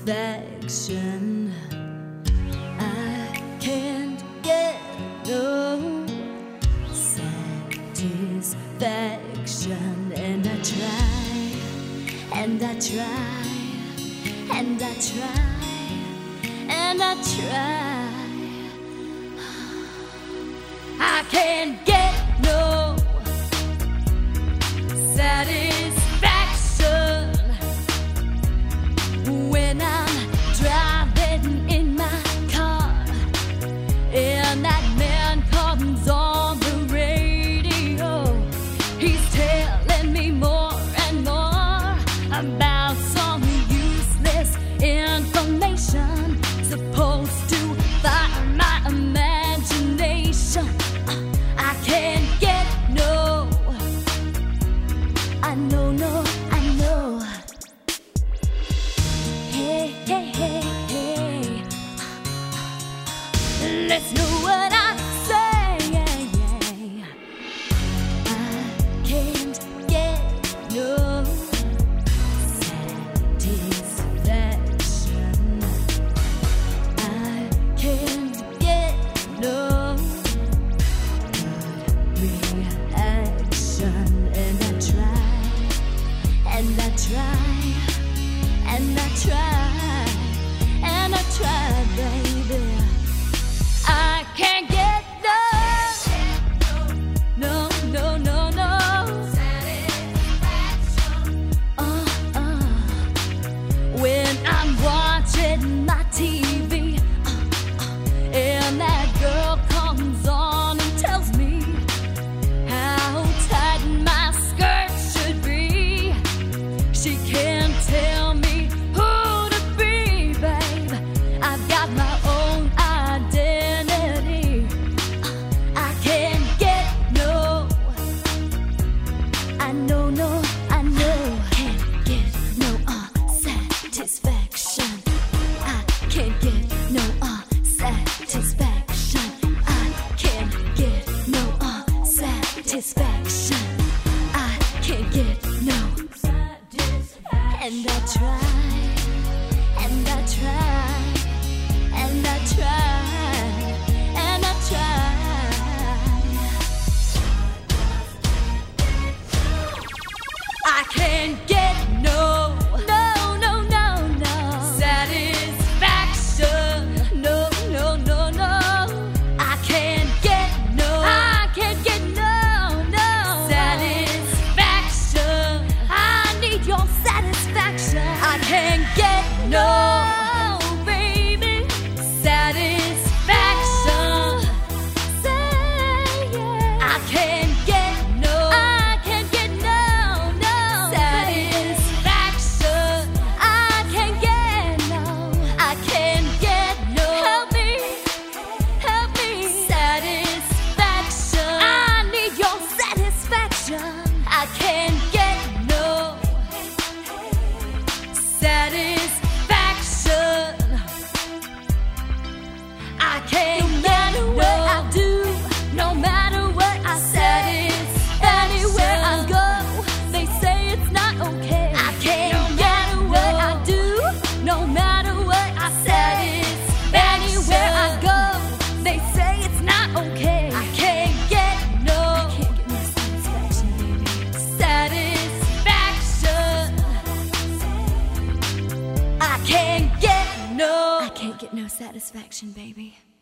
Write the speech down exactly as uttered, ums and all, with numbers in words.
satisfaction. I can't get no satisfaction, and I try, and I try, and I try, and I try. I can't get no satisfaction when I'm driving in my car and that man comes on the radio. He's telling me more and more about some useless information supposed to fire my imagination. I can't get no, I know, no, I know. Hey, hey, hey, hey, let's know what I say. I can't get no satisfaction. I can't get no reaction, and I try, and I try, and I try, and I try, baby. I can't get no, no, no, no, no satisfaction. Uh, uh, when I'm watching my T V, uh, uh, and that girl comes on and tells me how tight my skirt should be. She can't tell me who to be, babe. I've got my own identity. I can't get no, I know, no, I know. Can't get no uh, satisfaction. I can't get no uh, satisfaction. I can't get no uh, satisfaction. I can't get no satisfaction. And I try, and I try, and I try, and I try. I can't get no, no, no, no, no satisfaction. No, no, no, no. I can't get no, I can't get no, no satisfaction. I need your satisfaction. I can't get no, baby, satisfaction. Say yeah. I can't get no, I can't get no, no satisfaction. I can't get no, I can't get no. Help me, help me, satisfaction. I need your satisfaction. I can't get no satisfaction. I can't no matter get what no. I do, no matter what I say, anywhere I go, they say it's not okay. I can't no matter get what no. I do, no matter what I say, anywhere I go, they say it's not okay. I can't get no, I can't get no satisfaction, baby. Satisfaction. I can't get no, I can't get no satisfaction, baby.